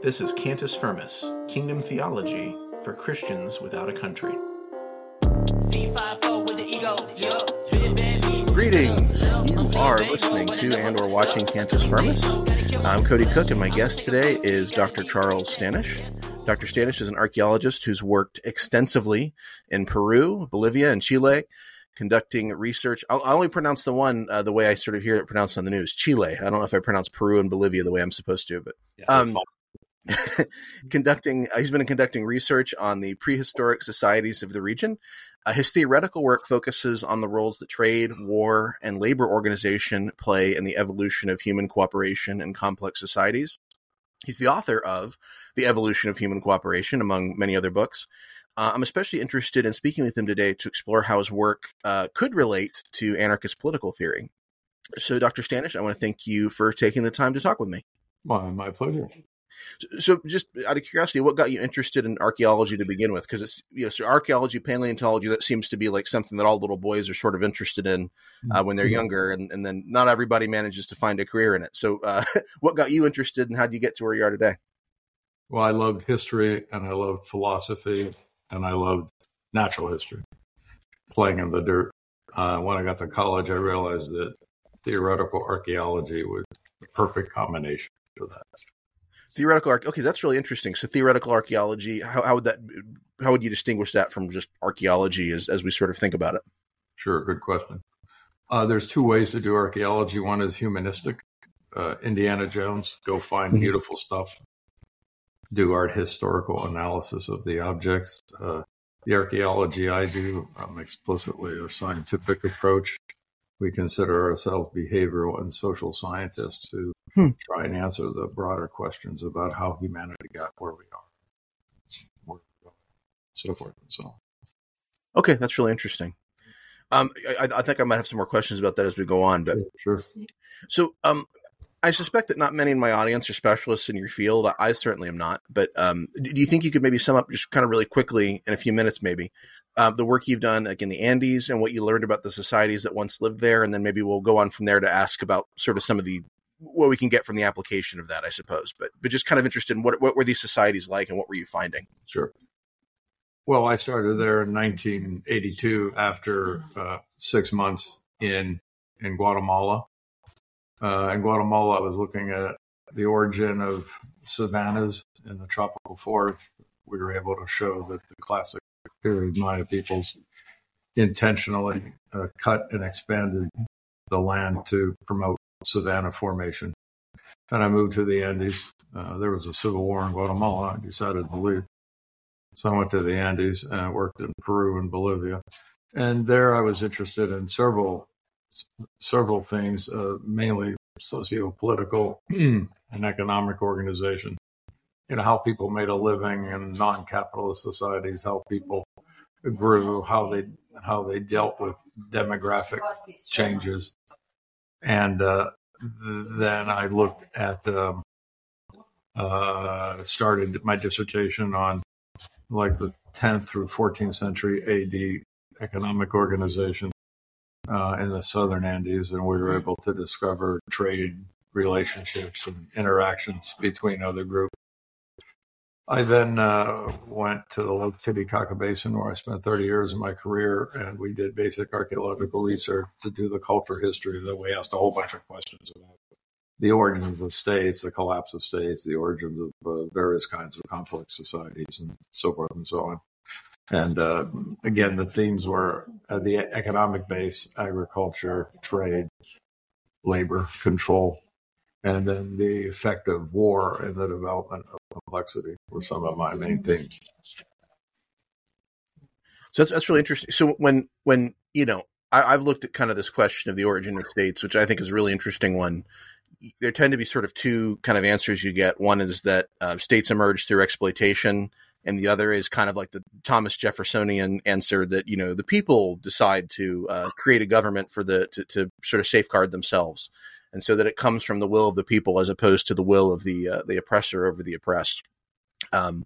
This is Cantus Firmus, Kingdom Theology for Christians Without a Country. Greetings! You are listening to and or watching Cantus Firmus. I'm Cody Cook, and my guest today is Dr. Charles Stanish. Dr. Stanish is an archaeologist who's worked extensively in Peru, Bolivia, and Chile, conducting research. I only pronounce the one the way I sort of hear it pronounced on the news, Chile. I don't know if I pronounce Peru and Bolivia the way I'm supposed to, but he's been conducting research on the prehistoric societies of the region. His theoretical work focuses on the roles that trade, war, and labor organization play in the evolution of human cooperation in complex societies. He's the author of The Evolution of Human Cooperation, among many other books. I'm especially interested in speaking with him today to explore how his work could relate to anarchist political theory. So, Dr. Stanish, I want to thank you for taking the time to talk with me. My pleasure. So just out of curiosity, what got you interested in archaeology to begin with? Because it's, so archaeology, paleontology, that seems to be like something that all little boys are sort of interested in when they're younger, and then not everybody manages to find a career in it. So what got you interested, and how did you get to where you are today? Well, I loved history, and I loved philosophy, and I loved natural history, playing in the dirt. When I got to college, I realized that theoretical archaeology was the perfect combination for that. Theoretical okay, that's really interesting. So theoretical archaeology, how would you distinguish that from just archaeology as we sort of think about it? Sure, good question. There's two ways to do archaeology. One is humanistic. Indiana Jones, go find beautiful stuff, do art historical analysis of the objects. The archaeology I do, explicitly a scientific approach. We consider ourselves behavioral and social scientists who try and answer the broader questions about how humanity got where we are, so forth and so on. Okay, that's really interesting. I think I might have some more questions about that as we go on. But sure. So I suspect that not many in my audience are specialists in your field. I certainly am not. But do you think you could maybe sum up just kind of really quickly in a few minutes maybe the work you've done like in the Andes and what you learned about the societies that once lived there? And then maybe we'll go on from there to ask about sort of some of what we can get from the application of that, I suppose. But just kind of interested in what were these societies like and what were you finding? Sure. Well, I started there in 1982 after 6 months in Guatemala. In Guatemala, I was looking at the origin of savannas in the tropical forest. We were able to show that the classic period Maya peoples intentionally cut and expanded the land to promote savanna formation. And I moved to the Andes. There was a civil war in Guatemala. I decided to leave. So I went to the Andes and worked in Peru and Bolivia. And there I was interested in several things, mainly socio-political and economic organization. How people made a living in non-capitalist societies, how people grew, how they dealt with demographic changes. And then I looked at, started my dissertation on like the 10th through 14th century AD economic organization in the southern Andes, and we were able to discover trade relationships and interactions between other groups. I then went to the Lake Titicaca Basin, where I spent 30 years of my career, and we did basic archaeological research to do the culture history. That we asked a whole bunch of questions about the origins of states, the collapse of states, the origins of various kinds of complex societies, and so forth and so on. And again, the themes were the economic base, agriculture, trade, labor, control, and then the effect of war and the development of complexity were some of my main themes. So that's really interesting. So when I've looked at kind of this question of the origin of states, which I think is a really interesting one. There tend to be sort of two kind of answers you get. One is that states emerge through exploitation, and the other is kind of like the Thomas Jeffersonian answer that, the people decide to create a government to sort of safeguard themselves. And so that it comes from the will of the people as opposed to the will of the oppressor over the oppressed. I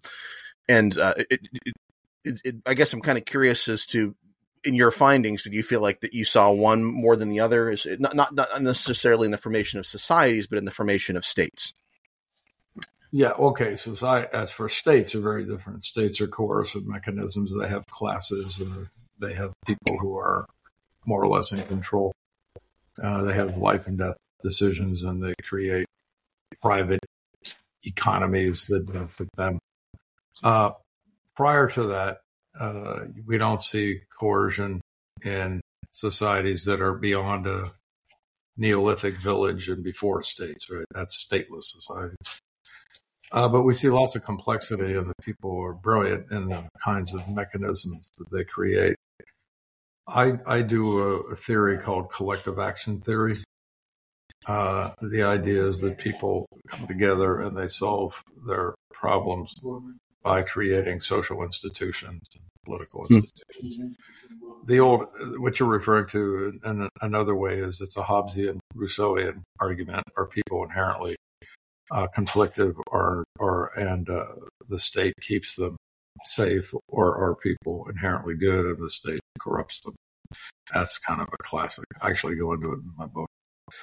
guess I'm kind of curious as to, in your findings, did you feel like that you saw one more than the other? Is it not necessarily in the formation of societies, but in the formation of states? Yeah. Okay. So as for states, are very different. States are coercive mechanisms. They have classes. They have people who are more or less in control. They have life and death decisions, and they create private economies that benefit them. Prior to that, we don't see coercion in societies that are beyond a Neolithic village and before states, right? That's stateless society. But we see lots of complexity, and the people are brilliant in the kinds of mechanisms that they create. I do a theory called collective action theory. The idea is that people come together and they solve their problems by creating social institutions and political institutions. What you're referring to in another way is it's a Hobbesian, Rousseauian argument. Are people inherently conflictive, and the state keeps them safe, or are people inherently good and the state corrupts them? That's kind of a classic. I actually go into it in my book.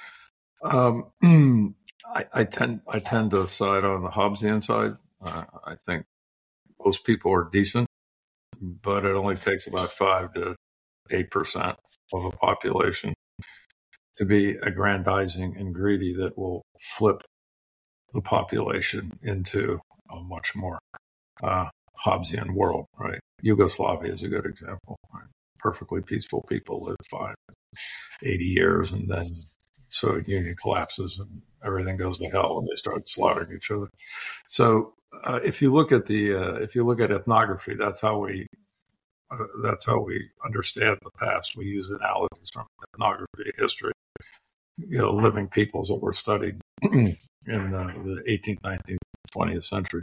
I tend to side on the Hobbesian side. I think most people are decent, but it only takes about 5 to 8% of a population to be aggrandizing and greedy that will flip the population into a much more Hobbesian world, right? Yugoslavia is a good example, right? Perfectly peaceful people live 80 years, and then Soviet Union collapses and everything goes to hell, and they start slaughtering each other. So if you look at ethnography, that's how we understand the past. We use analogies from ethnography, history. Living peoples that were studied in the 18th, 19th, 20th century.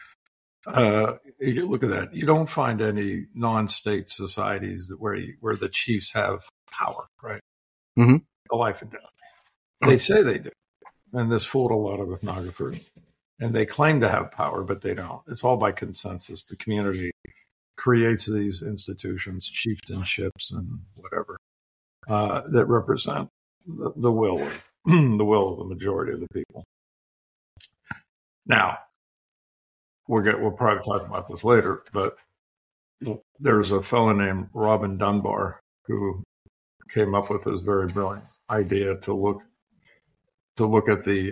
You look at that. You don't find any non-state societies where the chiefs have power, right? Mm-hmm. A life and death. They say they do, and this fooled a lot of ethnographers. And they claim to have power, but they don't. It's all by consensus. The community creates these institutions, chieftainships, and whatever that represent the will of the majority of the people. Now, we'll probably talk about this later, but there's a fellow named Robin Dunbar who came up with this very brilliant idea to look at the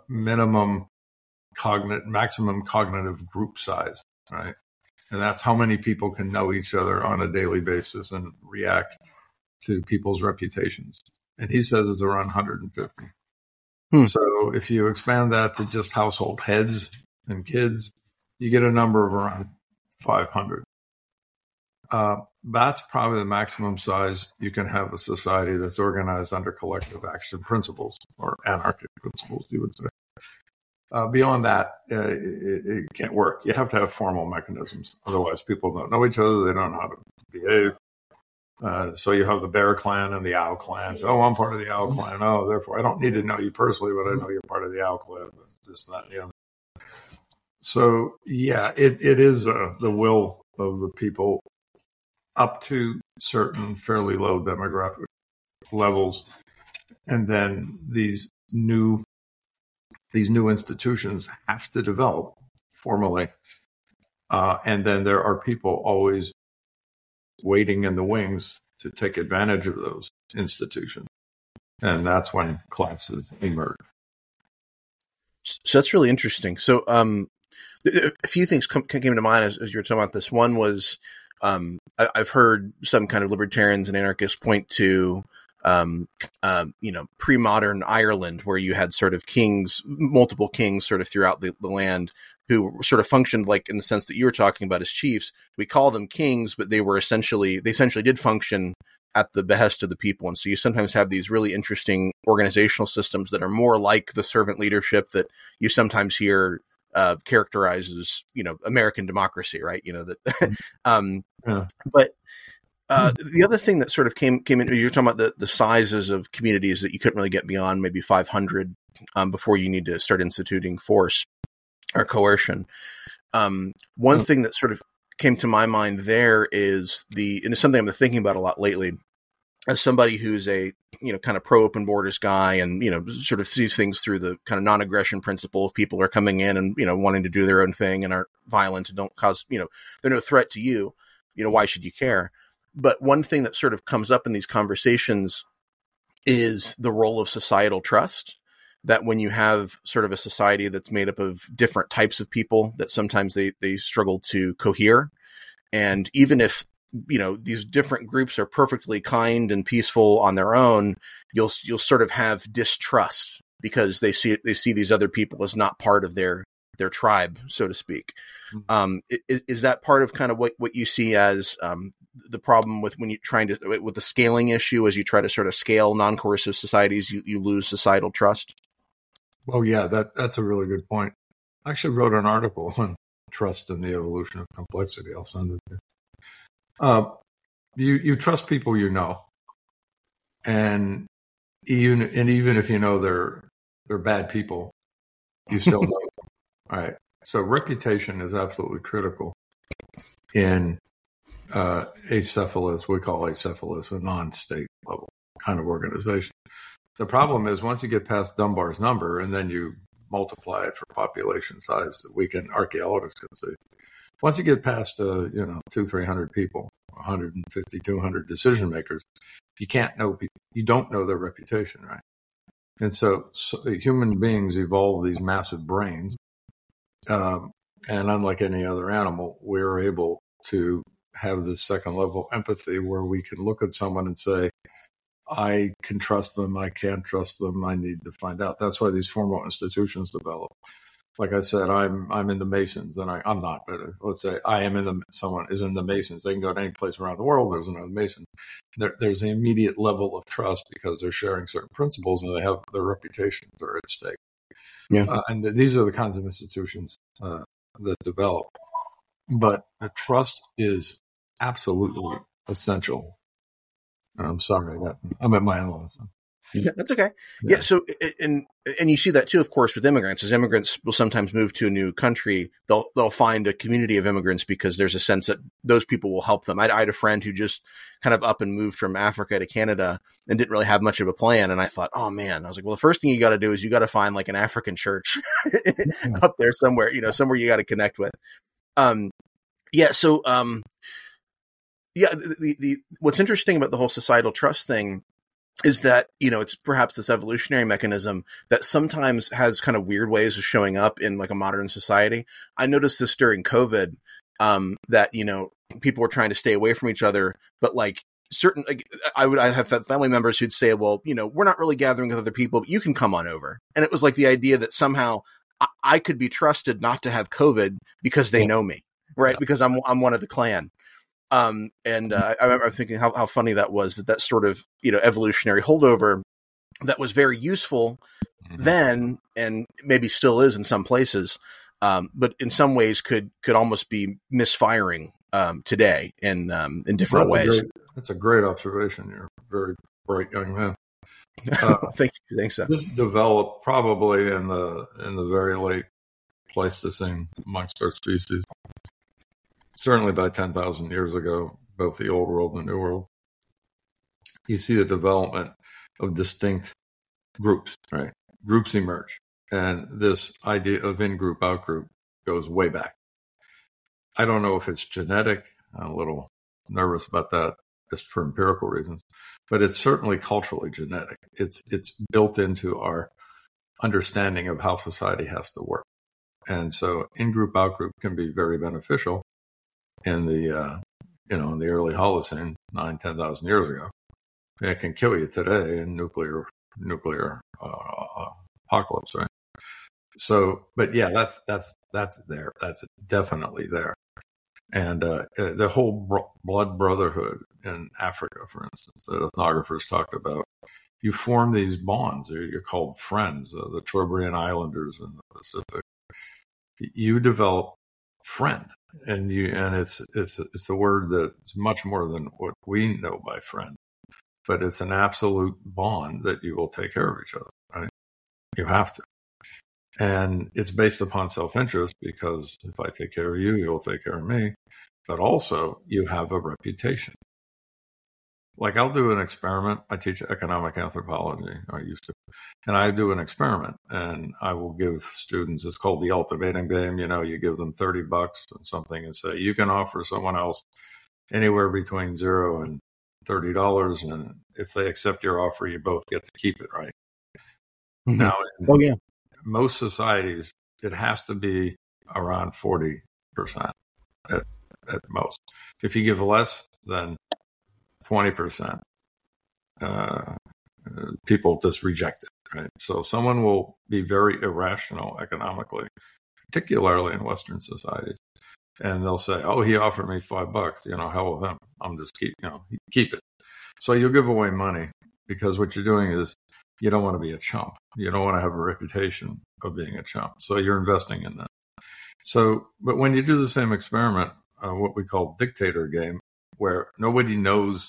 maximum cognitive group size, right? And that's how many people can know each other on a daily basis and react to people's reputations. And he says it's around 150. So if you expand that to just household heads and kids, you get a number of around 500. That's probably the maximum size you can have a society that's organized under collective action principles, or anarchic principles, you would say. Beyond that, it can't work. You have to have formal mechanisms. Otherwise, people don't know each other. They don't know how to behave. So you have the Bear Clan and the Owl Clan. So, I'm part of the Owl Clan. Oh, therefore, I don't need to know you personally, but I know you're part of the Owl Clan. This, that, and the other. So, yeah, it is the will of the people up to certain fairly low demographic levels. And then these new institutions have to develop formally. And then there are people always waiting in the wings to take advantage of those institutions. And that's when classes emerge. So that's really interesting. So a few things came to mind as you were talking about this. One was I've heard some kind of libertarians and anarchists point to pre-modern Ireland, where you had sort of multiple kings sort of throughout the land, who sort of functioned like, in the sense that you were talking about, as chiefs. We call them kings, but they essentially did function at the behest of the people. And so you sometimes have these really interesting organizational systems that are more like the servant leadership that you sometimes hear characterizes, American democracy, right? But the other thing that sort of came in, you're talking about the sizes of communities that you couldn't really get beyond maybe 500 before you need to start instituting force or coercion. One thing that sort of came to my mind there is and it's something I've been thinking about a lot lately, as somebody who's a, kind of pro open borders guy and, sort of sees things through the kind of non-aggression principle. If people are coming in and, wanting to do their own thing and aren't violent and don't cause, they're no threat to you, why should you care? But one thing that sort of comes up in these conversations is the role of societal trust, that when you have sort of a society that's made up of different types of people, that sometimes they struggle to cohere. And even if, these different groups are perfectly kind and peaceful on their own, you'll sort of have distrust because they see these other people as not part of their tribe, so to speak. Is that part of kind of what you see as the problem with when you're trying to, with the scaling issue, as you try to sort of scale non-coercive societies, you lose societal trust? Well, yeah, that's a really good point. I actually wrote an article on trust and the evolution of complexity. I'll send it to you. You trust people and even if they're bad people, you still know them. All right. So reputation is absolutely critical in acephalous. We call acephalous a non-state level kind of organization. The problem is once you get past Dunbar's number and then you multiply it for population size that we can archaeologists can see. Once you get past 200-300 people, 150, 200 decision makers, you can't know people. You don't know their reputation, right? And so human beings evolve these massive brains, and unlike any other animal, we're able to have this second level empathy where we can look at someone and say, I can trust them, I can't trust them, I need to find out. That's why these formal institutions develop. Like I said, I'm in the Masons, and I'm not, but let's say someone is in the Masons. They can go to any place around the world. There's another Mason. There's an immediate level of trust because they're sharing certain principles and they have their reputations are at stake. Yeah. And these are the kinds of institutions that develop. But the trust is absolutely essential. I'm sorry that I'm at my in-laws. Yeah, that's okay. Yeah. So, and you see that too, of course, with immigrants. As immigrants will sometimes move to a new country, they'll find a community of immigrants because there's a sense that those people will help them. I had a friend who just kind of up and moved from Africa to Canada and didn't really have much of a plan. And I thought, oh man, I was like, well, the first thing you got to do is you got to find like an African church up there somewhere, somewhere you got to connect with. What's interesting about the whole societal trust thing is that, it's perhaps this evolutionary mechanism that sometimes has kind of weird ways of showing up in like a modern society. I noticed this during COVID, that, people were trying to stay away from each other, but like I have family members who'd say, well, we're not really gathering with other people, but you can come on over. And it was like the idea that somehow I could be trusted not to have COVID because they know me, right? Because I'm one of the clan. I remember thinking how funny that was, that sort of, evolutionary holdover that was very useful then, and maybe still is in some places. But in some ways could almost be misfiring, today in different ways. That's a great observation. You're a very bright young man. Thank you. Thanks. So. This developed probably in the very late Pleistocene amongst our species. Certainly by 10,000 years ago, both the old world and the new world, you see the development of distinct groups, right? Groups emerge. And this idea of in-group, out-group goes way back. I don't know if it's genetic. I'm a little nervous about that just for empirical reasons, but it's certainly culturally genetic. It's built into our understanding of how society has to work. And so in-group, out-group can be very beneficial in the in the early Holocene, 10,000 years ago. It can kill you today in nuclear apocalypse, right? So, but yeah, that's there. That's definitely there. And the whole blood brotherhood in Africa, for instance, that ethnographers talked about, you form these bonds. You're called friends. The Trobriand Islanders in the Pacific. You develop friend. And it's the word that's much more than what we know by friend, but it's an absolute bond that you will take care of each other, right? You have to. And it's based upon self-interest because if I take care of you, you'll take care of me. But also you have a reputation. Like I'll do an experiment. I teach economic anthropology. I used to, and I do an experiment, and I will give students. It's called the ultimatum game. You give them $30 or something, and say you can offer someone else anywhere between $0 and $30, and if they accept your offer, you both get to keep it. Right now, in most societies, it has to be around 40% at most. If you give less than 20%, people just reject it, right? So someone will be very irrational economically, particularly in Western societies, and they'll say, "Oh, he offered me $5. Hell with him. I'm just keep it." So you'll give away money because what you're doing is you don't want to be a chump. You don't want to have a reputation of being a chump. So you're investing in that. So, but when you do the same experiment, what we call dictator game, where nobody knows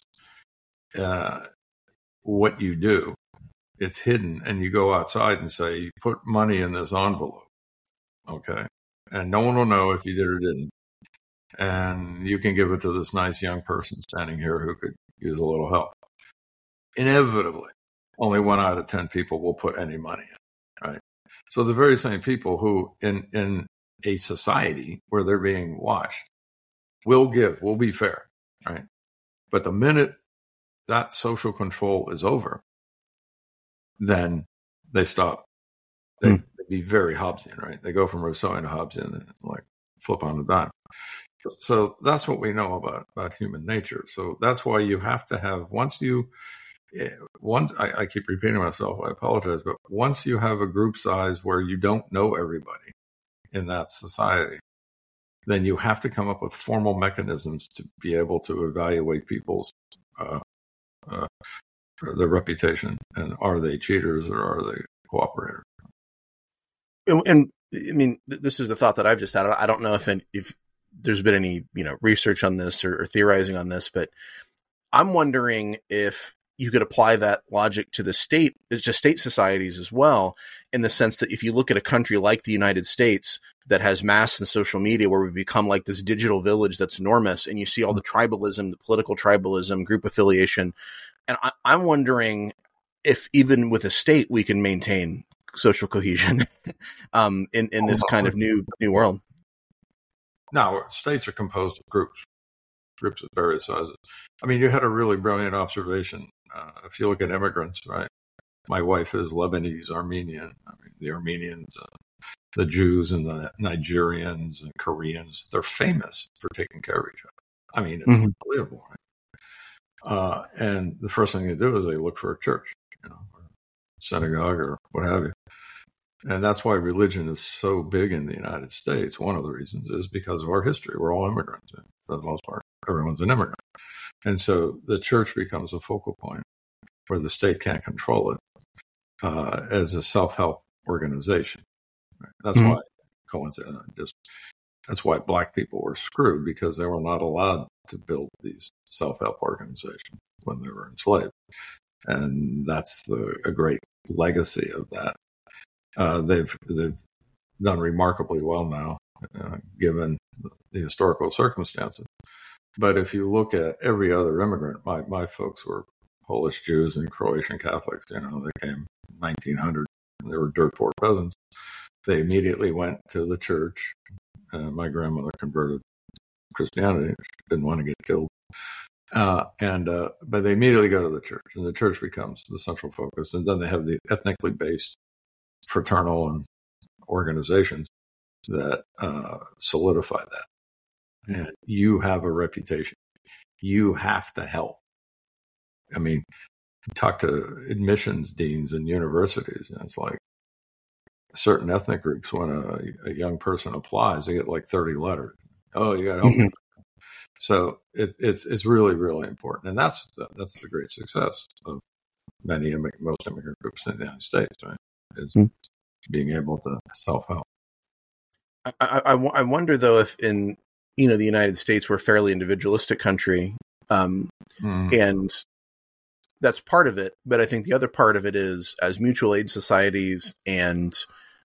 what you do, it's hidden, and you go outside and say, you put money in this envelope, okay? And no one will know if you did or didn't. And you can give it to this nice young person standing here who could use a little help. Inevitably, only 1 out of 10 people will put any money in, right? So the very same people who in a society where they're being watched will be fair, right? But the minute that social control is over, then they stop. They be very Hobbesian, right? They go from Rousseauian to Hobbesian, and it's like flip on the dime. So that's what we know about human nature. So that's why you have to have, I keep repeating myself, I apologize, but once you have a group size where you don't know everybody in that society, then you have to come up with formal mechanisms to be able to evaluate people's their reputation, and are they cheaters or are they cooperators? And I mean, this is the thought that I've just had. I don't know if there's been any research on this or theorizing on this, but I'm wondering if you could apply that logic to the state societies as well, in the sense that if you look at a country like the United States that has mass and social media, where we've become like this digital village that's enormous, and you see all the tribalism, the political tribalism, group affiliation. And I'm wondering if even with a state, we can maintain social cohesion in this kind of new world. Now, states are composed of groups of various sizes. I mean, you had a really brilliant observation. If you look at immigrants, right? My wife is Lebanese Armenian. I mean, the Armenians, the Jews, and the Nigerians and Koreans, they're famous for taking care of each other. I mean, it's unbelievable, right? And the first thing they do is they look for a church, or synagogue or what have you. And that's why religion is so big in the United States. One of the reasons is because of our history. We're all immigrants, for the most part. Everyone's an immigrant. And so the church becomes a focal point where the state can't control it as a self-help organization. That's why, that's why black people were screwed, because they were not allowed to build these self-help organizations when they were enslaved. And that's a great legacy of that. They've done remarkably well now, given the historical circumstances. But if you look at every other immigrant, my folks were Polish Jews and Croatian Catholics. They came in 1900. They were dirt poor peasants. They immediately went to the church. My grandmother converted to Christianity. She didn't want to get killed. But they immediately go to the church, and the church becomes the central focus. And then they have the ethnically based fraternal and organizations that solidify that. And you have a reputation. You have to help. I mean, talk to admissions deans in universities, and it's like certain ethnic groups, when a young person applies, they get like 30 letters. Oh, you got to help. So it's really, really important. And that's the great success of most immigrant groups in the United States, right? Is being able to self-help. I wonder, though, if in the United States, we're a fairly individualistic country, and that's part of it. But I think the other part of it is, as mutual aid societies and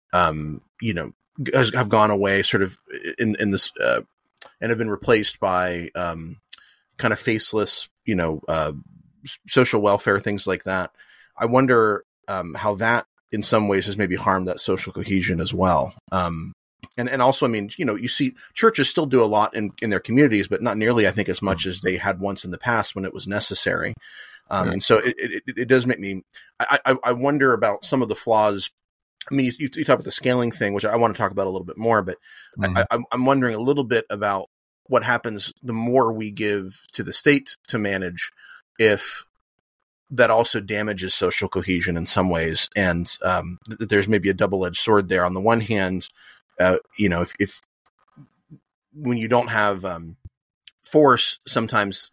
have gone away, sort of in this, and have been replaced by kind of faceless, social welfare, things like that. I wonder how that in some ways has maybe harmed that social cohesion as well. And also, I mean, you see churches still do a lot in their communities, but not nearly, I think, as much as they had once in the past when it was necessary. And so it does make me, I wonder about some of the flaws. I mean, you talk about the scaling thing, which I want to talk about a little bit more, but I'm wondering a little bit about what happens the more we give to the state to manage, if that also damages social cohesion in some ways. And there's maybe a double-edged sword there. On the one hand, if when you don't have force, sometimes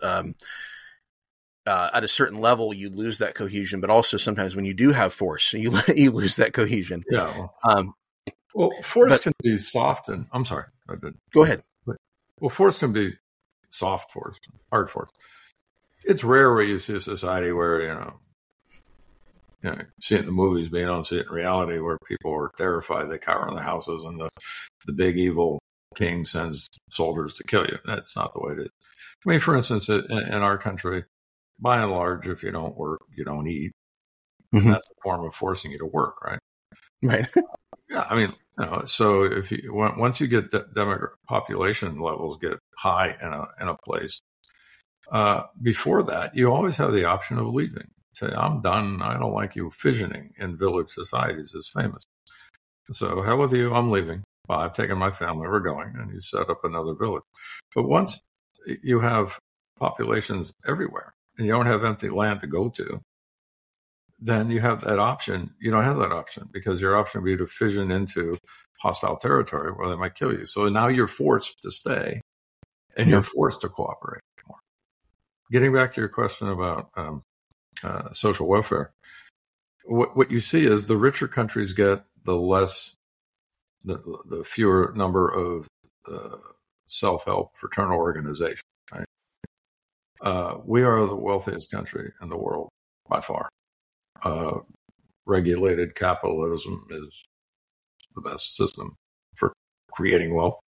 at a certain level, you lose that cohesion, but also sometimes when you do have force, you lose that cohesion. Yeah. Well, force can be soft and I'm sorry. Go ahead. Well, force can be soft force, hard force. It's rare where you see a society where, you see it in the movies, but you don't see it in reality, where people are terrified, they cower in their houses, and the big evil king sends soldiers to kill you. That's not the way it is. I mean, for instance, in our country, by and large, if you don't work, you don't eat. Mm-hmm. That's a form of forcing you to work, right? Right. Yeah, I mean, so if once you get population levels get high in a place, before that, you always have the option of leaving. Say, I'm done. I don't like you. Fissioning in village societies is famous. So, hell with you. I'm leaving. Well, I've taken my family. We're going. And you set up another village. But once you have populations everywhere and you don't have empty land to go to, then you have that option. You don't have that option because your option would be to fission into hostile territory where they might kill you. So now you're forced to stay and you're forced to cooperate more. Getting back to your question about social welfare, what you see is the richer countries get the fewer number of self-help fraternal organizations. Right? We are the wealthiest country in the world by far. Regulated capitalism is the best system for creating wealth,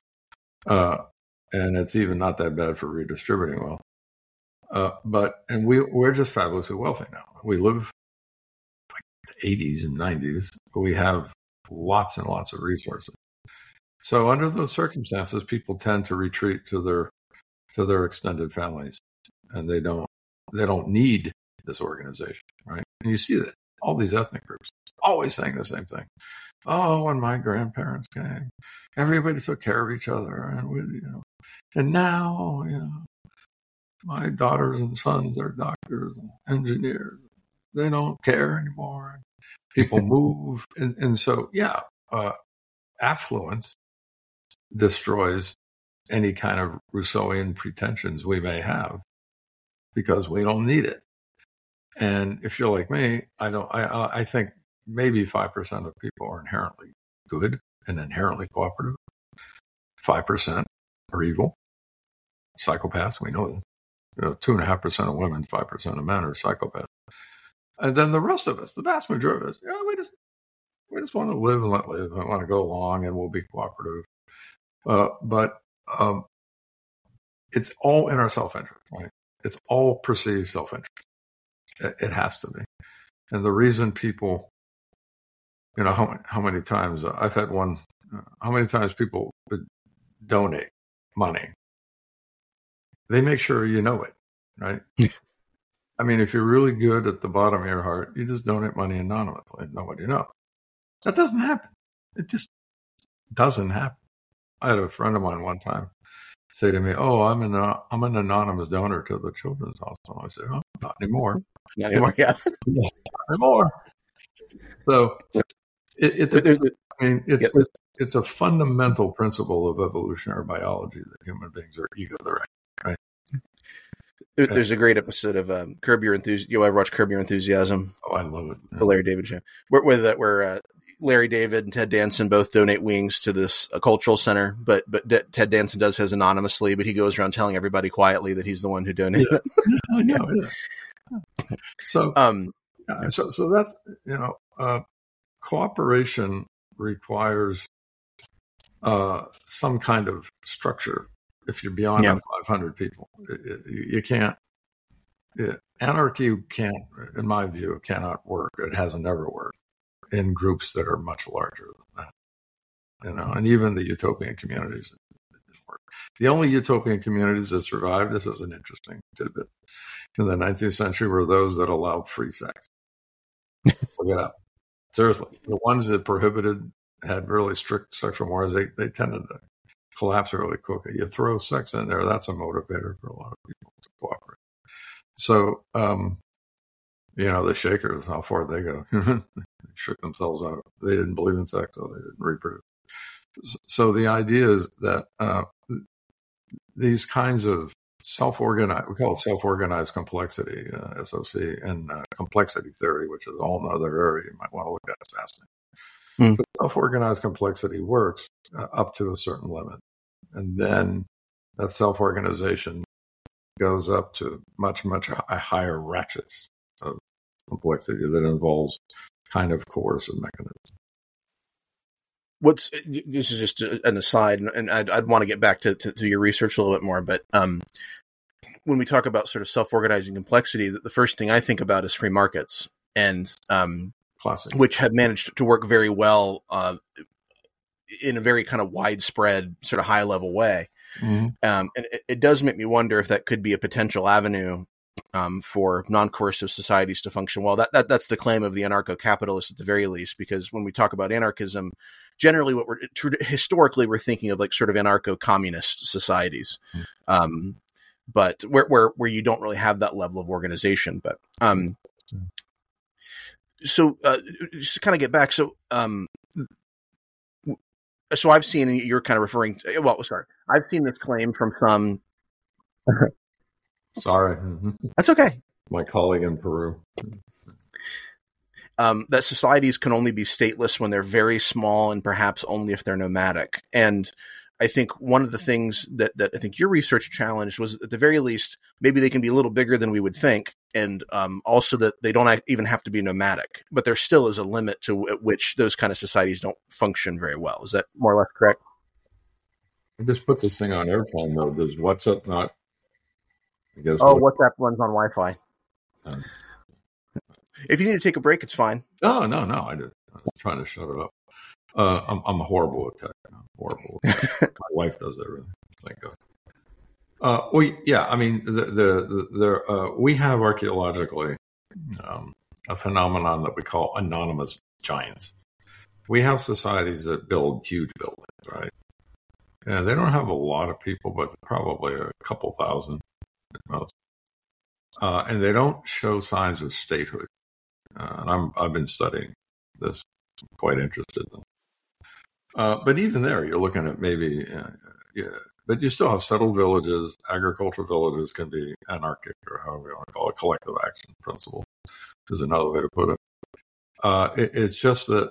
and it's even not that bad for redistributing wealth. And we're just fabulously wealthy now. We live like the 80s and 90s, but we have lots and lots of resources. So under those circumstances, people tend to retreat to their extended families, and they don't need this organization, right? And you see that all these ethnic groups always saying the same thing. Oh, when my grandparents came, everybody took care of each other, and now, my daughters and sons are doctors and engineers. They don't care anymore. People move. And so, affluence destroys any kind of Rousseauian pretensions we may have because we don't need it. And if you're like me, I think maybe 5% of people are inherently good and inherently cooperative. 5% are evil. Psychopaths, we know this. 2.5% of women, 5% of men are psychopaths. And then the rest of us, the vast majority of us, we just want to live and let live. I want to go along and we'll be cooperative. But it's all in our self-interest, right? It's all perceived self-interest. It has to be. And the reason people, how many times I've had one, how many times people would donate money. They make sure you know it, right? I mean, if you're really good at the bottom of your heart, you just donate money anonymously. Nobody knows. That doesn't happen. It just doesn't happen. I had a friend of mine one time say to me, "Oh, I'm an anonymous donor to the Children's Hospital." I said, "Oh, not anymore. Not anymore, yeah. Not anymore." So it's a fundamental principle of evolutionary biology that human beings are egoless, right? There's a great episode of Curb Your Enthusiasm. You ever watch Curb Your Enthusiasm? Oh, I love it. The Larry David show. Where Larry David and Ted Danson both donate wings to this cultural center, but Ted Danson does his anonymously, but he goes around telling everybody quietly that he's the one who donated it. I know. Yeah. So that's, cooperation requires some kind of structure. If you're beyond 500 people, you can't anarchy can't, in my view, cannot work. It hasn't ever worked in groups that are much larger than that. And even the utopian communities didn't work. The only utopian communities that survived, this is an interesting tidbit, in the 19th century were those that allowed free sex. Look it up. Seriously. The ones that prohibited, had really strict sexual morals, they tended to collapse really quickly. You throw sex in there, that's a motivator for a lot of people to cooperate. So, the Shakers, how far they go? They shook themselves out. They didn't believe in sex, so they didn't reproduce. So the idea is that these kinds of self-organized, we call it self-organized complexity, SOC, and complexity theory, which is a whole other area you might want to look at. It's fascinating. But self-organized complexity works up to a certain limit. And then that self-organization goes up to much, much higher ratchets of complexity that involves kind of coercive mechanisms. This is just an aside, and I'd want to get back to your research a little bit more, but when we talk about sort of self-organizing complexity, the first thing I think about is free markets, and which have managed to work very well in a very kind of widespread, sort of high-level way. Mm-hmm. And it does make me wonder if that could be a potential avenue for non-coercive societies to function well. That's the claim of the anarcho-capitalists at the very least, because when we talk about anarchism, generally historically we're thinking of like sort of anarcho-communist societies, but where you don't really have that level of organization. But so just to kind of get back, so I've seen, you're kind of referring to, I've seen this claim from some. Sorry. That's okay. My colleague in Peru. That societies can only be stateless when they're very small and perhaps only if they're nomadic. And I think one of the things that I think your research challenged was, at the very least, maybe they can be a little bigger than we would think. And also that they don't even have to be nomadic, but there still is a limit to at which those kind of societies don't function very well. Is that more or less correct? I just put this thing on airplane mode. Does WhatsApp not? WhatsApp runs on Wi-Fi. If you need to take a break, it's fine. No. I was trying to shut it up. I'm horrible at tech. My wife does everything. Thank God. I mean, we have archaeologically a phenomenon that we call anonymous giants. We have societies that build huge buildings, right? And they don't have a lot of people, but probably a couple thousand at most. And they don't show signs of statehood. And I've been studying this. I'm quite interested in them. But even there, you're looking at maybe, but you still have settled villages. Agricultural villages can be anarchic, or however you want to call it. Collective action principle is another way to put it. It's just that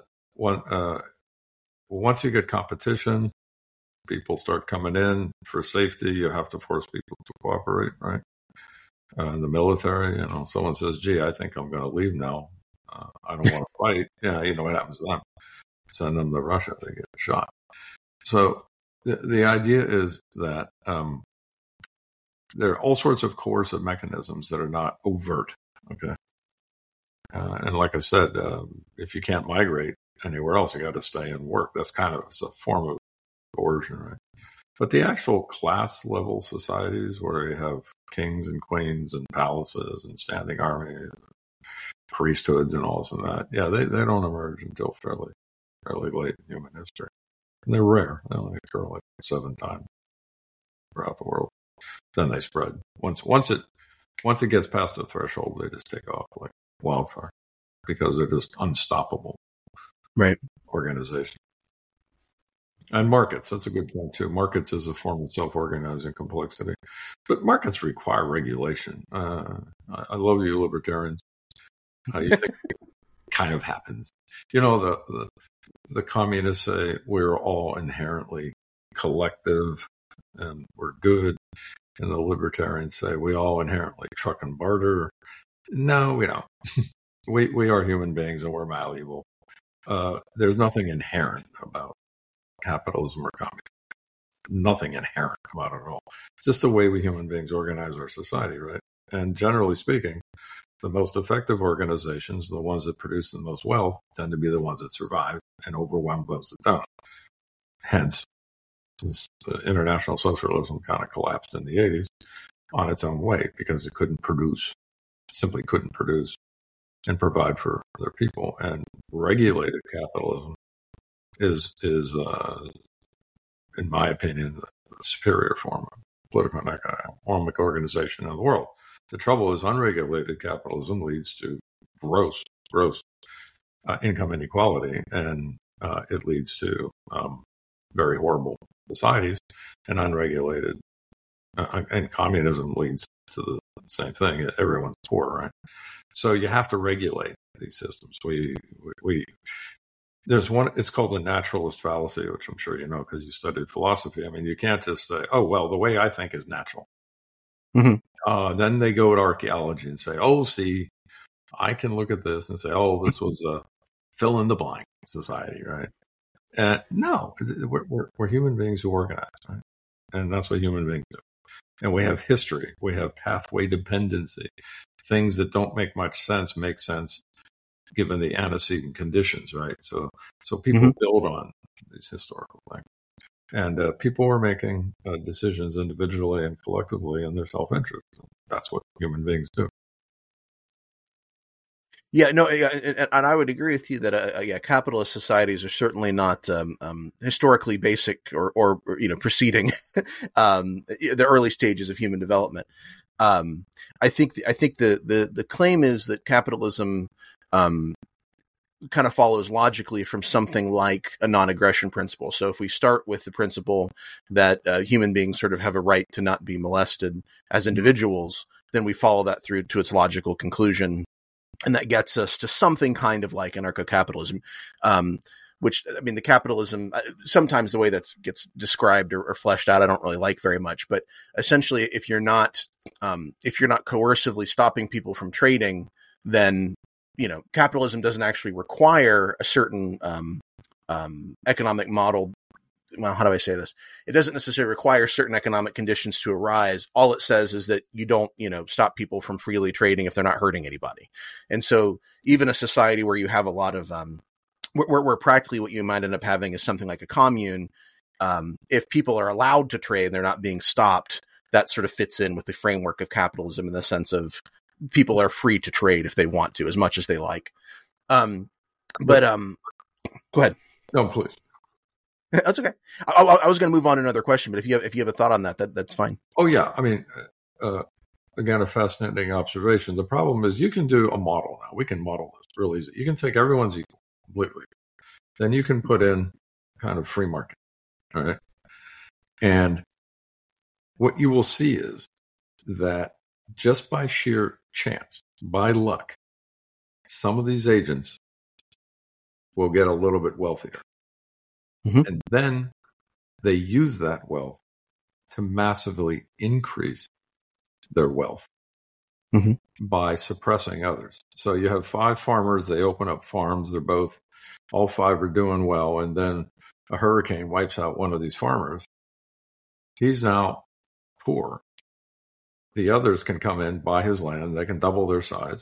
once you get competition, people start coming in for safety. You have to force people to cooperate, right? In the military, someone says, "Gee, I think I'm going to leave now. I don't want to fight." You know what happens to them? Send them to Russia; they get shot. So the idea is that there are all sorts of coercive mechanisms that are not overt. Okay, and like I said, if you can't migrate anywhere else, you got to stay and work. That's kind of a form of coercion, right? But the actual class level societies where you have kings and queens and palaces and standing armies, priesthoods and all this and that, they don't emerge until fairly late in human history. And they're rare. They only occur like 7 times throughout the world. Then they spread. Once it gets past the threshold, they just take off like wildfire because they're just unstoppable. Right. Organization. And markets, that's a good point too. Markets is a form of self-organizing complexity. But markets require regulation. I love you libertarians. How you think it kind of happens. The communists say we're all inherently collective and we're good. And the libertarians say we all inherently truck and barter. No, we don't. we are human beings and we're malleable. There's nothing inherent about capitalism or communism. Nothing inherent about it at all. It's just the way we human beings organize our society, right? And generally speaking, the most effective organizations, the ones that produce the most wealth, tend to be the ones that survive and overwhelm those that don't. Hence, international socialism kind of collapsed in the 80s on its own weight because it simply couldn't produce and provide for their people. And regulated capitalism is in my opinion, the superior form of political and economic organization in the world. The trouble is unregulated capitalism leads to gross income inequality, and it leads to very horrible societies. And unregulated and communism leads to the same thing. Everyone's poor, right? So you have to regulate these systems. There's one, it's called the naturalist fallacy, which I'm sure you know because you studied philosophy. I mean, you can't just say, oh, well, the way I think is natural. Mm-hmm. Then they go to archaeology and say, oh, see, I can look at this and say, oh, this was a fill in the blank society, right? And no, we're human beings who organize, right? And that's what human beings do. And we have history. We have pathway dependency. Things that don't make much sense make sense given the antecedent conditions, right? So people mm-hmm. build on these historical things. And people are making decisions individually and collectively in their self-interest. That's what human beings do. Yeah, no, and I would agree with you that capitalist societies are certainly not historically basic or preceding the early stages of human development. I think the claim is that capitalism kind of follows logically from something like a non-aggression principle. So if we start with the principle that human beings sort of have a right to not be molested as individuals, then we follow that through to its logical conclusion. And that gets us to something kind of like anarcho-capitalism, which, I mean, the capitalism, sometimes the way that gets described or fleshed out, I don't really like very much. But essentially, if you're not coercively stopping people from trading, then, capitalism doesn't actually require a certain economic model. Well, how do I say this? It doesn't necessarily require certain economic conditions to arise. All it says is that you don't, stop people from freely trading if they're not hurting anybody. And so even a society where you have a lot of, where practically what you might end up having is something like a commune, if people are allowed to trade and they're not being stopped, that sort of fits in with the framework of capitalism in the sense of people are free to trade if they want to, as much as they like. Go ahead. No, please. That's okay. I was going to move on to another question, but if you have a thought on that's fine. Oh yeah, I mean, again, a fascinating observation. The problem is you can do a model now. We can model this real easy. You can take everyone's equal completely, then you can put in kind of free market, all right? And what you will see is that just by sheer chance, by luck, some of these agents will get a little bit wealthier. Mm-hmm. And then they use that wealth to massively increase their wealth mm-hmm. by suppressing others. So you have 5 farmers, they open up farms, all 5 are doing well, and then a hurricane wipes out one of these farmers. He's now poor. The others can come in, buy his land, they can double their size.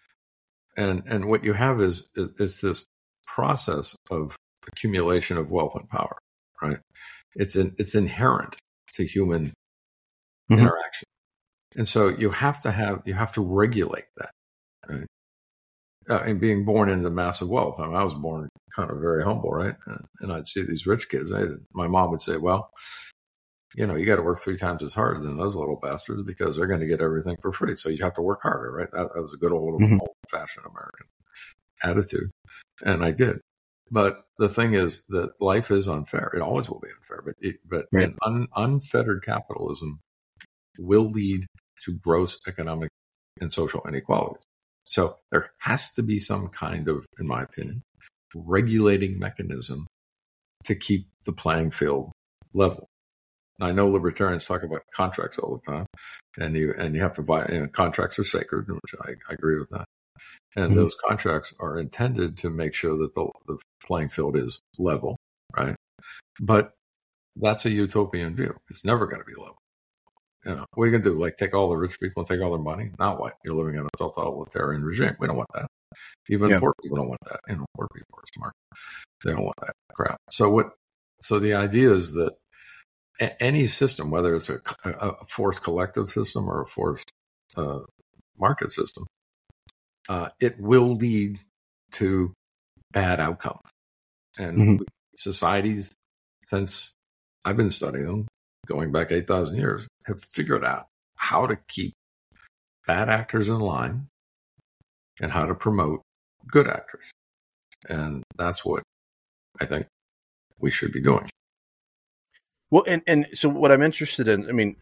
And what you have is this process of accumulation of wealth and power, right? It's inherent to human mm-hmm. interaction, and so you have to regulate that, right? And being born into massive wealth, I mean, I was born kind of very humble, right? And I'd see these rich kids. My mom would say, "Well, you got to work 3 times as hard than those little bastards because they're going to get everything for free. So you have to work harder, right?" That was a good mm-hmm. old-fashioned American attitude, and I did. But the thing is that life is unfair. It always will be unfair. But right. Unfettered capitalism will lead to gross economic and social inequalities. So there has to be some kind of, in my opinion, regulating mechanism to keep the playing field level. I know libertarians talk about contracts all the time, and you have to buy. Contracts are sacred, which I agree with that. And mm-hmm. those contracts are intended to make sure that the playing field is level, right? But that's a utopian view. It's never going to be level. What are you going to do? Like take all the rich people and take all their money? Now what? You're living in a totalitarian regime. We don't want that. Even poor people don't want that. Poor people are smart. They don't want that crap. So the idea is that any system, whether it's a forced collective system or a forced market system, it will lead to bad outcomes. And societies, since I've been studying them, going back 8,000 years, have figured out how to keep bad actors in line and how to promote good actors. And that's what I think we should be doing. Well, and so what I'm interested in, I mean,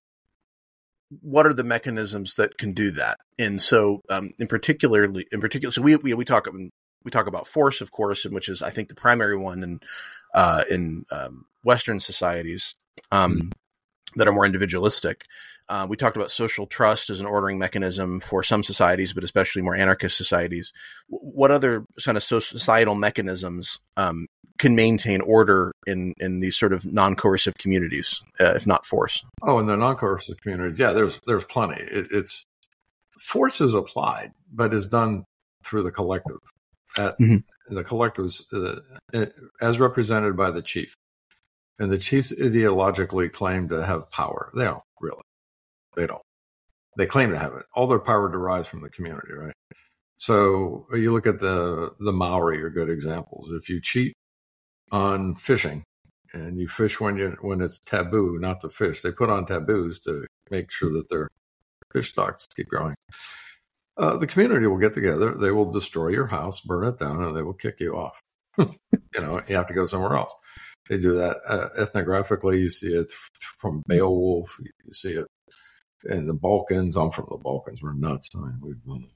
what are the mechanisms that can do that? And so, in particular, so we talk about force, of course, and which is, I think, the primary one in Western societies that are more individualistic. We talked about social trust as an ordering mechanism for some societies, but especially more anarchist societies. What other kind of societal mechanisms can maintain order in these sort of non-coercive communities, if not force? Oh, in the non-coercive communities, yeah, there's plenty. It's force is applied, but is done through the collective. The collective is as represented by the chief. And the chiefs ideologically claim to have power. They don't really. They don't. They claim to have it. All their power derives from the community, right? So you look at the Maori are good examples. If you cheat on fishing and you fish when it's taboo not to fish, they put on taboos to make sure that their fish stocks keep growing. The community will get together. They will destroy your house, burn it down, and they will kick you off. You have to go somewhere else. They do that ethnographically. You see it from Beowulf. You see it in the Balkans. I'm from the Balkans. We're nuts. I mean,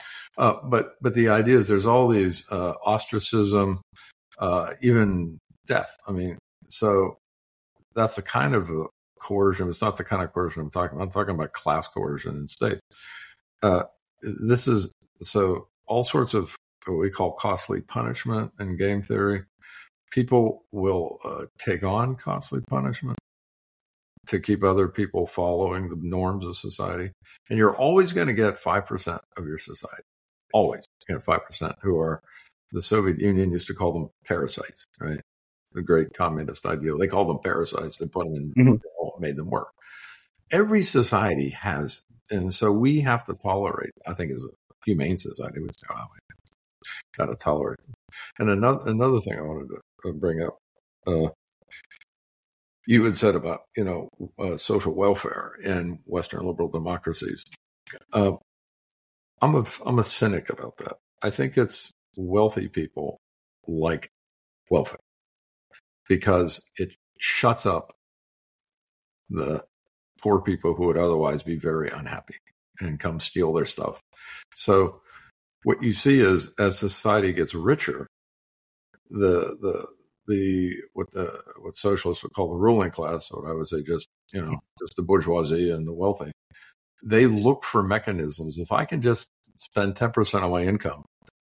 but the idea is there's all these ostracism, even death. I mean, so that's a kind of a coercion. It's not the kind of coercion I'm talking about. I'm talking about class coercion in states. This is so all sorts of what we call costly punishment in game theory. People will take on costly punishment to keep other people following the norms of society. And you're always going to get 5% of your society. Always get 5% who are, the Soviet Union used to call them parasites, right? The great communist ideal. They called them parasites. They put them in, made them work. Every society has, and so we have to tolerate, I think as a humane society, we say, oh, we got to tolerate them. And another thing I wanted to bring up, you had said about social welfare in Western liberal democracies. I'm a cynic about that. I think it's wealthy people like welfare because it shuts up the poor people who would otherwise be very unhappy and come steal their stuff. So what you see is as society gets richer, what socialists would call the ruling class, or I would say just the bourgeoisie and the wealthy, they look for mechanisms. If I can just spend 10% of my income,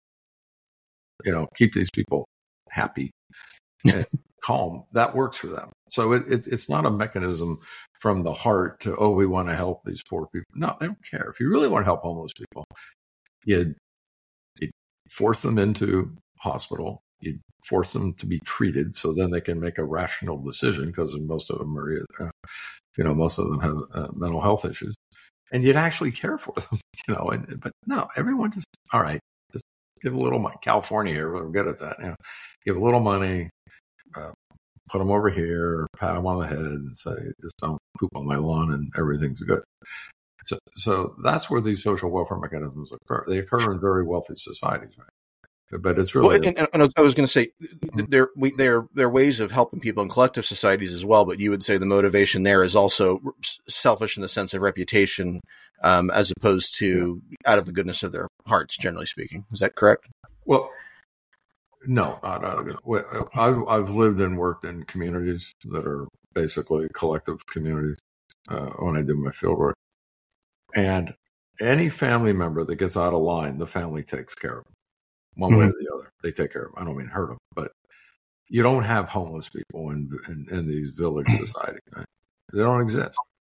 keep these people happy and calm, that works for them. So it's not a mechanism from the heart to, we want to help these poor people. No, they don't care. If you really want to help homeless people, you force them into hospital. You force them to be treated so then they can make a rational decision because most of them are, most of them have mental health issues. And you'd actually care for them, but no, everyone just, all right, just give a little money. California here, we're good at that. Give a little money, put them over here, pat them on the head and say, just don't poop on my lawn and everything's good. So that's where these social welfare mechanisms occur. They occur in very wealthy societies, right? But it's really. Well, and I was going to say, they're ways of helping people in collective societies as well. But you would say the motivation there is also selfish in the sense of reputation, as opposed to out of the goodness of their hearts, generally speaking. Is that correct? Well, no, not out of good. I've lived and worked in communities that are basically collective communities when I do my field work, and any family member that gets out of line, the family takes care of them. One way or the other, they take care of them. I don't mean hurt them, but you don't have homeless people in these village societies. Right? They don't exist.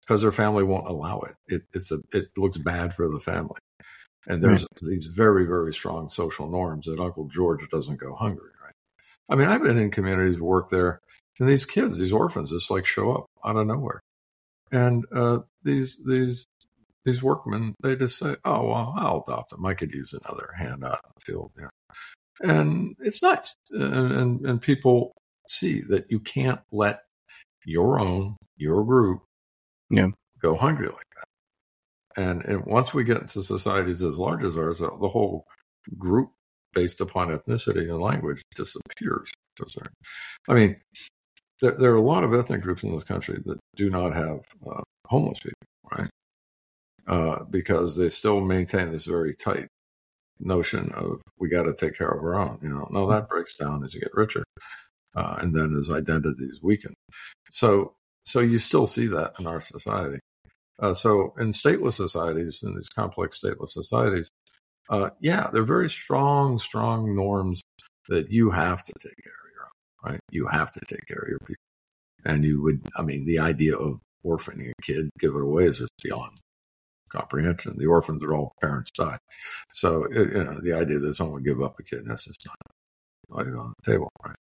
because their family won't allow it. It looks bad for the family. And there's these very, very strong social norms that Uncle George doesn't go hungry, right? I mean, I've been in communities, work there, and these kids, these orphans, just like show up out of nowhere. And these workmen, they just say, "Oh, well, I'll adopt them. I could use another hand out in the field." Yeah. And it's nice. And people see that you can't let your group go hungry like that. And once we get into societies as large as ours, the whole group based upon ethnicity and language disappears. I mean, there are a lot of ethnic groups in this country that do not have homeless people, right? Because they still maintain this very tight notion of we got to take care of our own. No, that breaks down as you get richer, and then as identities weaken. So you still see that in our society. So in stateless societies, in these complex stateless societies, they're very strong norms that you have to take care of your own, right? You have to take care of your people. And the idea of orphaning a kid, give it away, is just beyond comprehension. The orphans are all parents died. So, the idea that someone would give up a kid, that's just not on the table, right?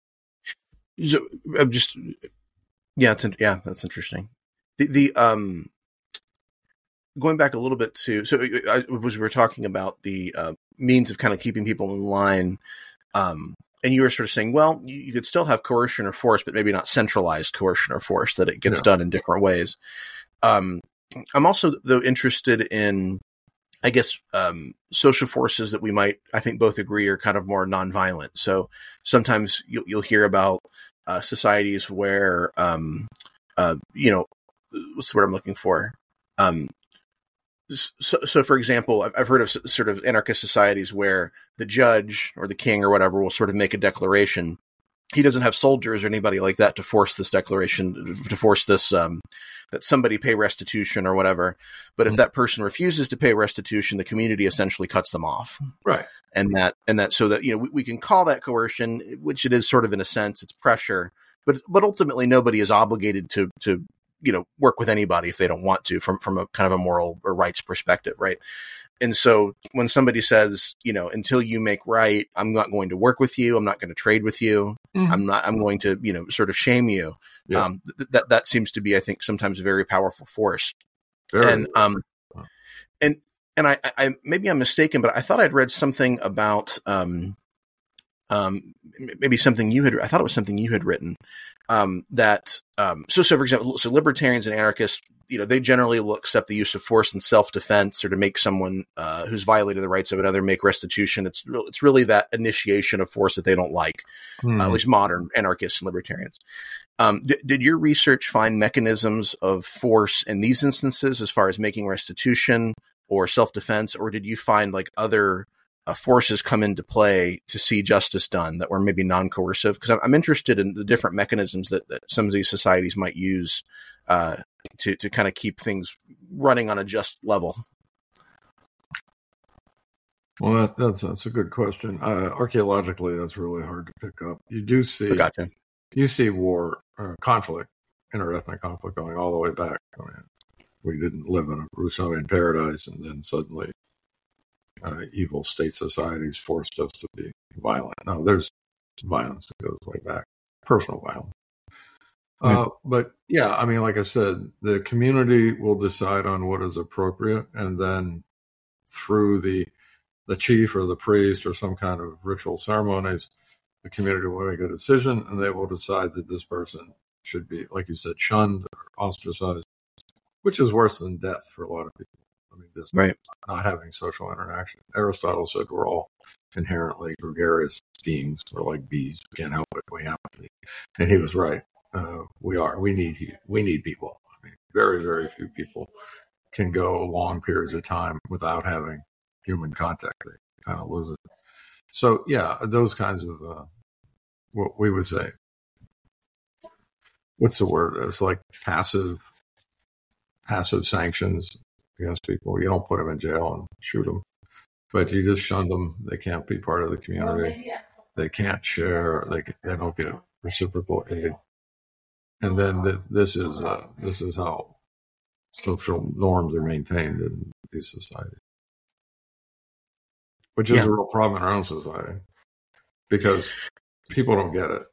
So I'm just, that's interesting. The going back a little bit to, we were talking about the means of kind of keeping people in line, and you were sort of saying, well, you could still have coercion or force, but maybe not centralized coercion or force, that it gets done in different ways. I'm also, though, interested in, I guess, social forces that we might, I think, both agree are kind of more nonviolent. So sometimes you'll hear about societies where, what's the word I'm looking for? So, for example, I've heard of sort of anarchist societies where the judge or the king or whatever will sort of make a declaration. He doesn't have soldiers or anybody like that to force this declaration, to force this, that somebody pay restitution or whatever. But if that person refuses to pay restitution, the community essentially cuts them off. Right. And that so that, we can call that coercion, which it is sort of in a sense, it's pressure, but ultimately nobody is obligated to work with anybody if they don't want to from a kind of a moral or rights perspective. Right. And so when somebody says, until you make right, I'm not going to work with you. I'm not going to trade with you. Mm-hmm. I'm going to, sort of shame you. Yeah. That seems to be, I think, sometimes a very powerful force. Very. And I maybe I'm mistaken, but I thought I'd read something about, maybe something I thought it was something you had written, so for example, libertarians and anarchists, they generally will accept the use of force in self-defense or to make someone, who's violated the rights of another make restitution. It's really that initiation of force that they don't like, at least modern anarchists and libertarians. Did your research find mechanisms of force in these instances as far as making restitution or self-defense, or did you find like other forces come into play to see justice done that were maybe non-coercive? Because I'm interested in the different mechanisms that some of these societies might use to kind of keep things running on a just level. Well, that's a good question. Archaeologically, that's really hard to pick up. You do see, you see war, conflict, interethnic conflict going all the way back. I mean, we didn't live in a Rousseauian paradise, and then suddenly evil state societies forced us to be violent. No, there's violence that goes way back, personal violence. But yeah, I mean, like I said, the community will decide on what is appropriate, and then through the chief or the priest or some kind of ritual ceremonies, the community will make a decision, and they will decide that this person should be, like you said, shunned or ostracized, which is worse than death for a lot of people. I mean, just not having social interaction. Aristotle said we're all inherently gregarious beings. We're like bees. We can't help it. We have to be. And he was right. We are. We need people. I mean, very, very few people can go long periods of time without having human contact. They kind of lose it. So, yeah, those kinds of, what we would say, what's the word? It's like passive sanctions against people. You don't put them in jail and shoot them, but you just shun them. They can't be part of the community. They can't share. They don't get reciprocal aid. And then this is how social norms are maintained in these societies, which is a real problem in our own society because people don't get it.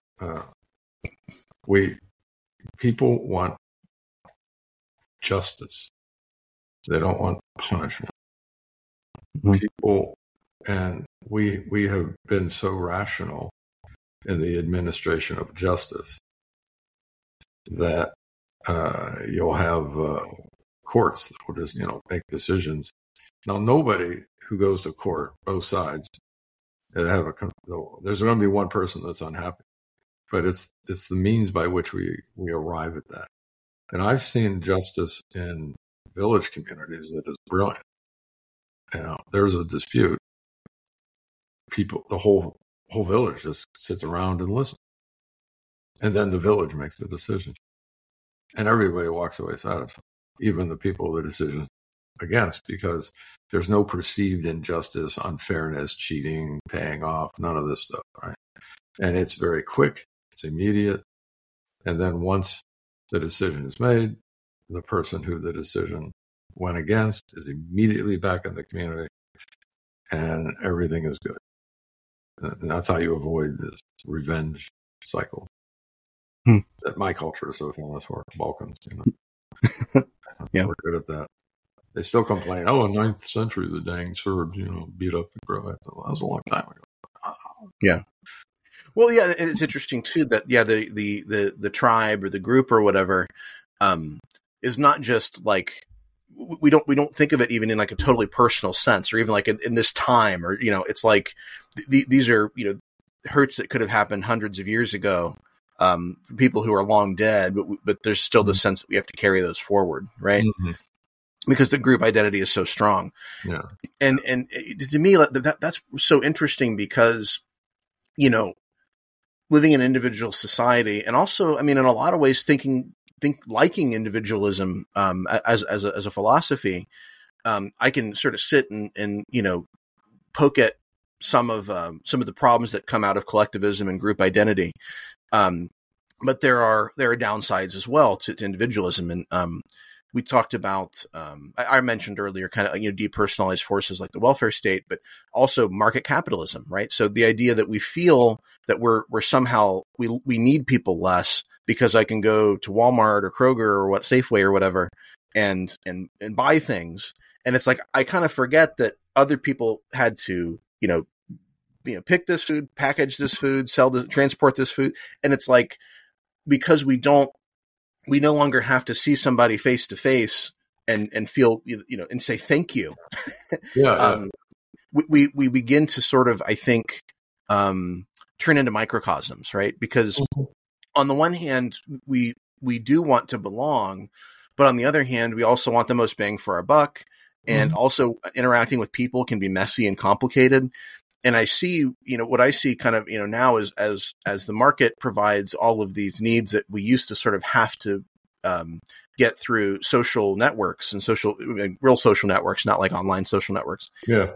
People want justice. They don't want punishment. People, and we have been so rational in the administration of justice that you'll have courts that will just make decisions. Now, nobody who goes to court, both sides, there's going to be one person that's unhappy, but it's the means by which we arrive at that. And I've seen justice in village communities that is brilliant. There's a dispute. The whole village just sits around and listens. And then the village makes the decision. And everybody walks away satisfied, even the people the decision against, because there's no perceived injustice, unfairness, cheating, paying off, none of this stuff, right? And it's very quick, it's immediate. And then once the decision is made, the person who the decision went against is immediately back in the community, and everything is good. And that's how you avoid this revenge cycle that my culture is so famous for, Balkans. Yeah. We're good at that. They still complain, in 9th century, the dang Serbs, beat up the Croats. That was a long time ago. Yeah. Well, yeah, it's interesting too that the tribe or the group or whatever is not just like we don't think of it even in like a totally personal sense, or even like in this time, or it's like these are hurts that could have happened hundreds of years ago for people who are long dead, but there's still the sense that we have to carry those forward, right? Mm-hmm. Because the group identity is so strong. Yeah. And to me, that's so interesting because, living in individual society, and also, I mean, in a lot of ways, liking individualism, as a philosophy, I can sort of sit and poke at some of the problems that come out of collectivism and group identity. But there are downsides as well to individualism. And, we talked about, I mentioned earlier, kind of, depersonalized forces like the welfare state, but also market capitalism, right? So the idea that we feel that we're somehow, we need people less because I can go to Walmart or Kroger or Safeway or whatever and buy things. And it's like, I kind of forget that other people had to, pick this food, package this food, transport this food. And it's like, because we no longer have to see somebody face to face and feel, and say, thank you. Yeah. We begin to sort of, I think, turn into microcosms, right? Because on the one hand, we do want to belong, but on the other hand, we also want the most bang for our buck. And also interacting with people can be messy and complicated. And I see, what I see kind of, now is as the market provides all of these needs that we used to sort of have to get through social networks and real social networks, not like online social networks. Yeah.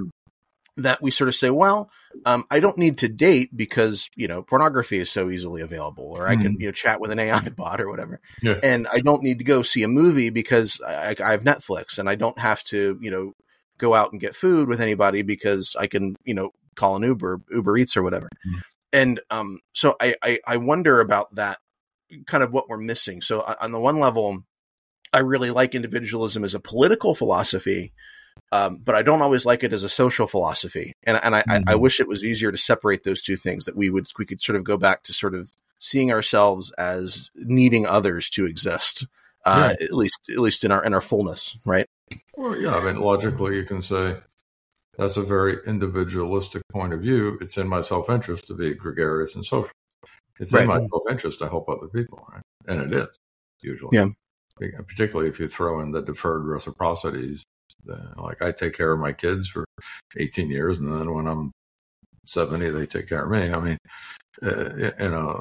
That we sort of say, well, I don't need to date because, pornography is so easily available, or I can, chat with an AI bot or whatever. Yeah. And I don't need to go see a movie because I have Netflix, and I don't have to, go out and get food with anybody because I can, call an Uber Eats or whatever. And so I wonder about that, kind of what we're missing. So on the one level, I really like individualism as a political philosophy, but I don't always like it as a social philosophy. And I wish it was easier to separate those two things, that we could sort of go back to sort of seeing ourselves as needing others to exist, at least in our fullness, right? Well, yeah. I mean, logically, you can say that's a very individualistic point of view. It's in my self-interest to be gregarious and social. It's in my self-interest to help other people, right? And it is, usually. Yeah. Particularly if you throw in the deferred reciprocities. Like, I take care of my kids for 18 years, and then when I'm 70, they take care of me. I mean,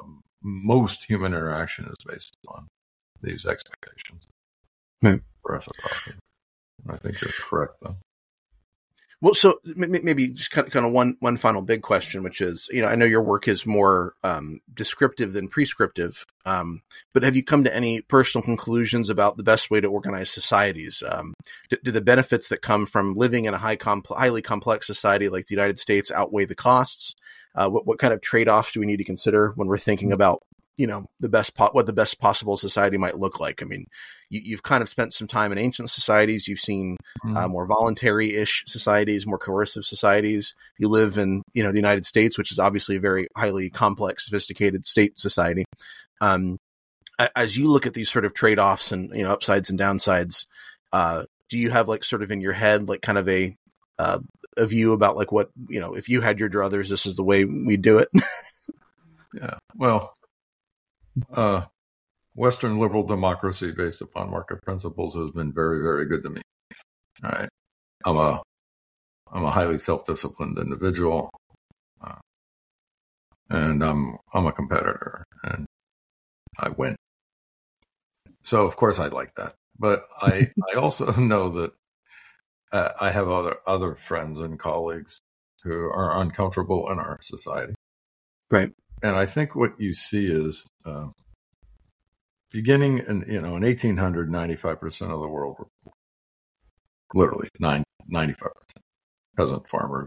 most human interaction is based on these expectations. Right. Reciprocity. I think you're correct, though. Well, so maybe just kind of one final big question, which is, I know your work is more descriptive than prescriptive, but have you come to any personal conclusions about the best way to organize societies? Do the benefits that come from living in a highly complex society like the United States outweigh the costs? What kind of trade-offs do we need to consider when we're thinking about what the best possible society might look like? I mean, you've kind of spent some time in ancient societies. You've seen more voluntary-ish societies, more coercive societies. You live in, the United States, which is obviously a very highly complex, sophisticated state society. As you look at these sort of trade-offs and, upsides and downsides, do you have like sort of in your head, like kind of a view about like what, if you had your druthers, this is the way we do it? Yeah. Well, Western liberal democracy based upon market principles has been very, very good to me. All right. I'm a highly self-disciplined individual, and I'm a competitor, and I win. So of course I like that, but I also know that I have other friends and colleagues who are uncomfortable in our society. Right. And I think what you see is beginning in 1800, 95% of the world were poor. Literally 95% peasant farmers.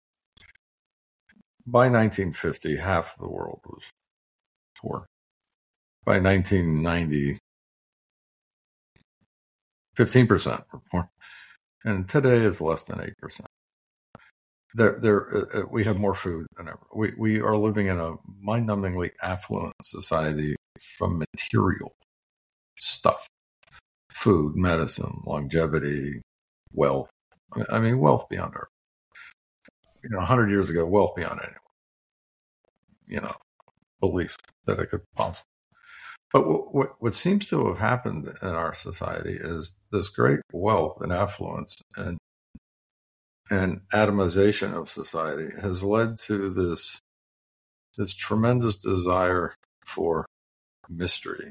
By 1950, half of the world was poor. By 1990, 15% were poor. And today is less than 8%. We have more food than ever. We are living in a mind-numbingly affluent society from material stuff: food, medicine, longevity, wealth. I mean, wealth beyond our, 100 years ago, wealth beyond anyone, beliefs that it could possibly. But what seems to have happened in our society is this great wealth and affluence and atomization of society has led to this tremendous desire for mystery,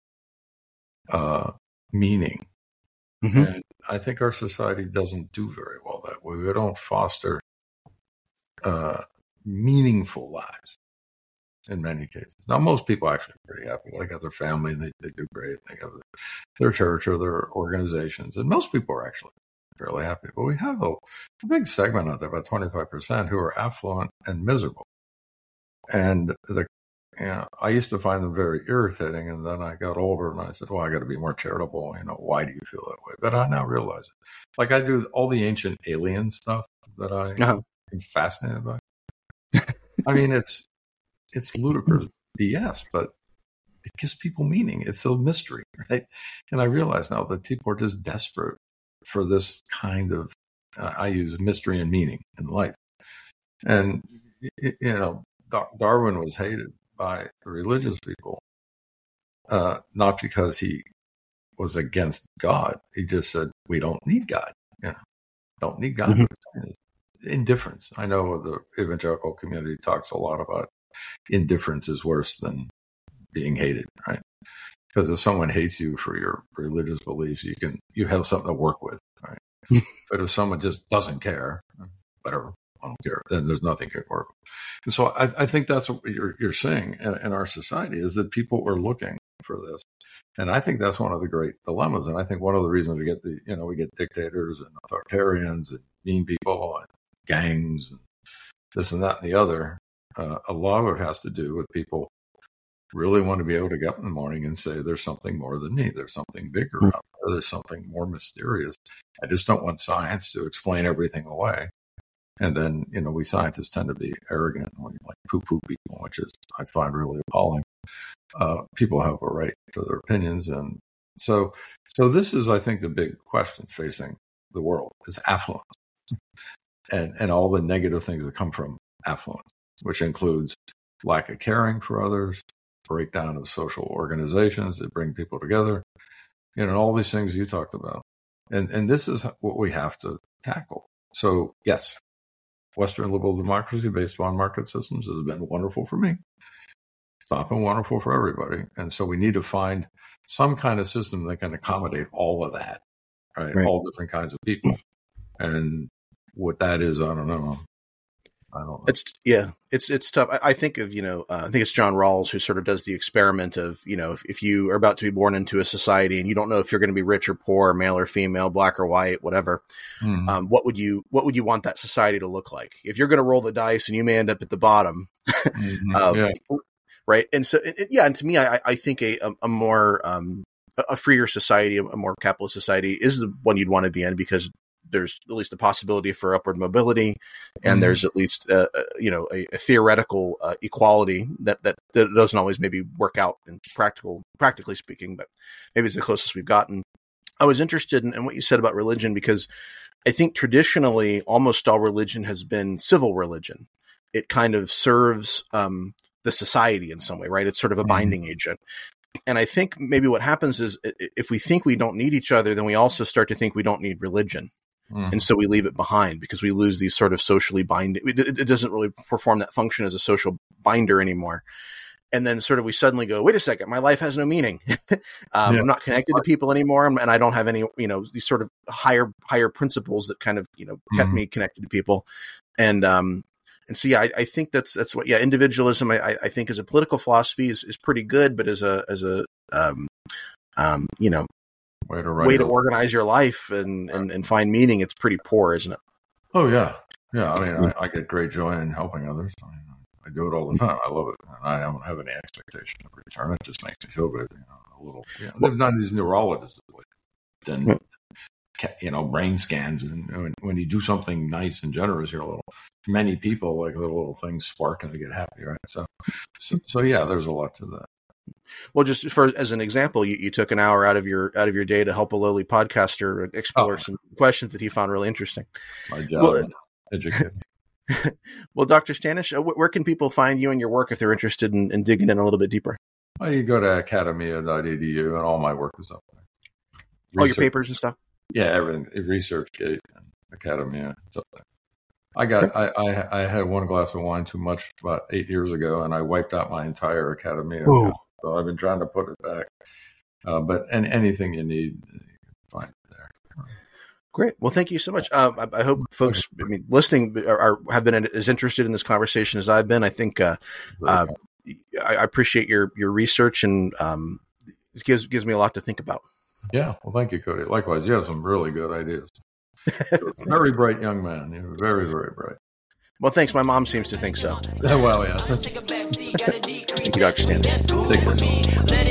meaning. Mm-hmm. And I think our society doesn't do very well that way. We don't foster meaningful lives in many cases. Now, most people actually are pretty happy. They got their family, and they do great. They have their church or their organizations, and most people are actually fairly happy. But we have a big segment out there, about 25%, who are affluent and miserable. And I used to find them very irritating, and then I got older and I said, well, I got to be more charitable. Why do you feel that way? But I now realize it. Like I do all the ancient alien stuff that I'm fascinated by. I mean, it's ludicrous BS, but it gives people meaning. It's a mystery, right? And I realize now that people are just desperate for this kind of, I use mystery and meaning in life. And, Darwin was hated by the religious people, not because he was against God. He just said, we don't need God. Don't need God. Mm-hmm. Indifference. I know the evangelical community talks a lot about indifference is worse than being hated, right? Because if someone hates you for your religious beliefs, you have something to work with, right? But if someone just doesn't care, whatever, I don't care, then there's nothing to work with. And so I think that's what you're seeing in our society is that people are looking for this. And I think that's one of the great dilemmas. And I think one of the reasons we get dictators and authoritarians and mean people and gangs and this and that and the other. A lot of it has to do with people really want to be able to get up in the morning and say, there's something more than me. There's something bigger out there. There's something more mysterious. I just don't want science to explain everything away. And then, we scientists tend to be arrogant. We like poo-poo people, which is, I find really appalling. People have a right to their opinions. And so this is, I think, the big question facing the world is affluence and all the negative things that come from affluence, which includes lack of caring for others, breakdown of social organizations that bring people together, and all these things you talked about. And this is what we have to tackle. So, yes, Western liberal democracy based on market systems has been wonderful for me. It's not been wonderful for everybody. And so we need to find some kind of system that can accommodate all of that, right? All different kinds of people. And what that is, I don't know. I don't know. It's tough. I think of, I think it's John Rawls who sort of does the experiment of, if you are about to be born into a society and you don't know if you're going to be rich or poor, male or female, black or white, whatever, what would you want that society to look like? If you're going to roll the dice and you may end up at the bottom, right? And so, and to me, I think a more, a freer society, a more capitalist society is the one you'd want at the end, because there's at least a possibility for upward mobility, and there's at least a theoretical equality that doesn't always maybe work out in practically speaking, but maybe it's the closest we've gotten. I was interested in what you said about religion, because I think traditionally almost all religion has been civil religion. It kind of serves the society in some way, right? It's sort of a binding agent. And I think maybe what happens is, if we think we don't need each other, then we also start to think we don't need religion. And so we leave it behind, because we lose these sort of socially binding. It doesn't really perform that function as a social binder anymore. And then sort of we suddenly go, wait a second, my life has no meaning. I'm not connected to people anymore. And I don't have any, these sort of higher principles that kind of, kept me connected to people. And so, I think that's what, individualism, I think as a political philosophy is pretty good, but as a way to organize your life and find meaning, it's pretty poor, isn't it? Oh yeah. I mean, I get great joy in helping others. I do it all the time. I love it. And I don't have any expectation of return. It just makes me feel good, a little. They've done these neurologists done, brain scans, and when you do something nice and generous, many people, like little things spark and they get happy, right? So yeah, there's a lot to that. Well, just as an example, you took an hour out of your day to help a lowly podcaster explore some questions that he found really interesting. My job, educate. Well, Dr. Stanish, where can people find you and your work if they're interested in digging in a little bit deeper? Well, you go to academia.edu, and all my work is up there. All your papers and stuff? Yeah, everything. ResearchGate and Academia, it's up there. I had one glass of wine too much about 8 years ago, and I wiped out my entire Academia. Ooh. So I've been trying to put it back. But anything you need, you can find it there. Great. Well, thank you so much. I hope folks, listening have been as interested in this conversation as I've been. I think I appreciate your research, and it gives me a lot to think about. Yeah. Well, thank you, Cody. Likewise, you have some really good ideas. Very bright young man. You're very, very bright. Well, thanks. My mom seems to think so. Well, yeah. Thank you, Dr. Stanley. Take care.